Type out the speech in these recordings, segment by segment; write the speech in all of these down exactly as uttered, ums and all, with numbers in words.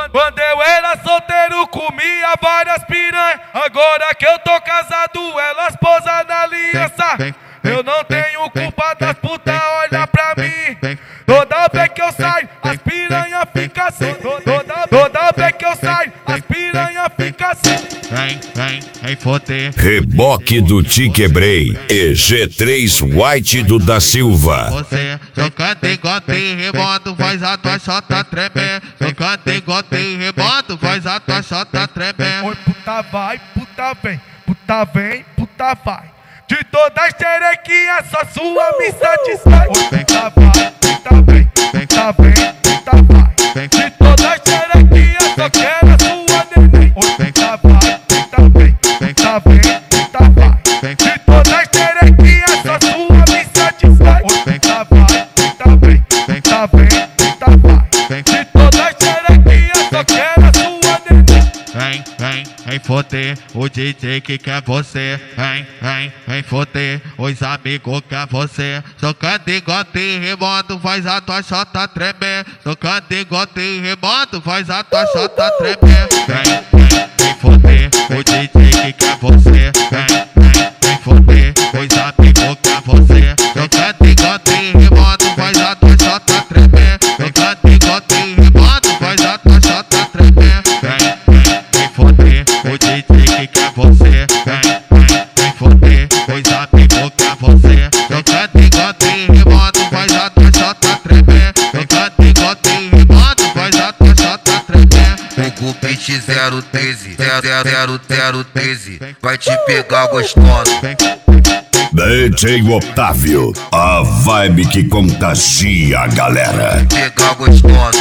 Quando eu era solteiro comia várias piranhas. Agora que eu tô casado elas posam na aliança. Eu não tenho culpa das putas, olha pra mim. Toda vez que eu saio, as piranha fica assim. Toda, toda vez que eu saio, as piranha fica assim. Vem, vem, vem foder. Reboque do Te Quebrei e G três White do da Silva. Você jogando igual tem remoto, faz a tua chota tremer. Jogando igual tem remoto, faz a tua chota tremer. Oi, puta vai, puta vem, puta vem, puta vai. De todas as xerequinhas, só sua me satisfaz. Oi, puta vai, puta vem, puta vem, puta vai. De todas as xerequinhas, só quero a sua neném. Oi, puta vai, puta vem, puta vem, puta vai. De todas as xerequinhas, só sua me satisfaz. Oi, puta vai, puta vem, puta vem, puta vai. De todas as xerequinhas, só quero a sua neném. Vem, vem, vem foder o D J que quer você. Vem, vem, vem foder os amigos que quer você. Jogando igual tem remoto, faz a tua chota tremer. Jogando igual tem remoto, faz a tua chota tremer. Vem, vem, vem foder o D J que quer você. Vem, vem, vem foder os amigos que quer você. Jogando igual tem remoto, faz a tua chota tremer. Jogando igual tem remoto, faz a tua chota tremer. Vem, vem foder o D J que quer você. Vem, vem, vem foder os amigos que quer você. Jogando igual tem remoto, faz a tua chota tremer. Jogando igual tem remoto, faz a tua chota tremer. O beat zero treze, zero zero treze, vai te pegar gostoso. D J Otávio, a vibe que contagia a galera. Pegar gostoso,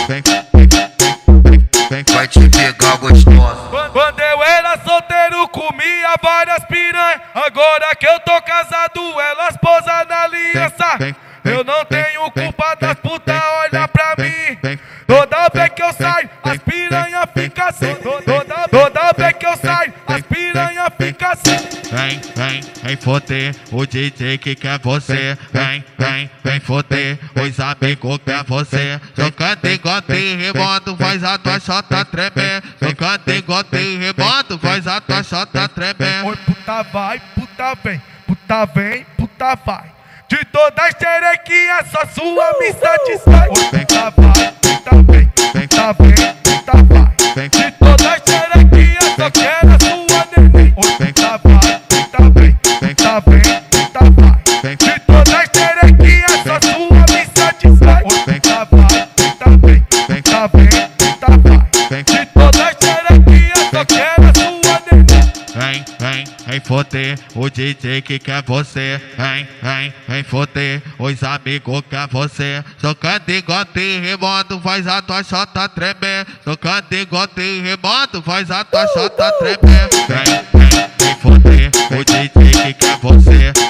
vai te pegar gostoso. Quando eu era solteiro comia várias piranhas. Agora que eu tô casado elas posam na aliança. Eu não tenho culpa das putas, olha pra mim. Toda vez que eu saio, as piranha fica assim. Toda, toda vez que eu saio, as piranha fica assim. Vem, vem, vem foder o D J que quer você. Vem, vem, vem foder os amigos que quer você. Jogando igual tem remoto, faz a tua chota tremer. Jogando igual tem remoto, faz a tua chota tremer. Oi, puta vai, puta vem, puta vem, puta vai. De todas as xerequinhas, só sua me satisfaz. Oi, puta vai, puta vem, puta vem, puta vai. De todas as xerequinhas, só quero a sua neném. Oi, puta vai, puta vem, puta vem, puta vai. De todas as xerequinhas, só sua me satisfaz. Oi, puta vai, puta vem, puta vem, puta vai. De todas as xerequinhas, só quero a sua neném. Vem, vem, vem foder o D J que quer você. Vem, vem, vem foder os amigos que quer você. Jogando igual tem remoto, faz a tua chota tremer. Jogando igual tem remoto, faz a tua chota tremer. Vem, vem, vem foder o D J que quer você.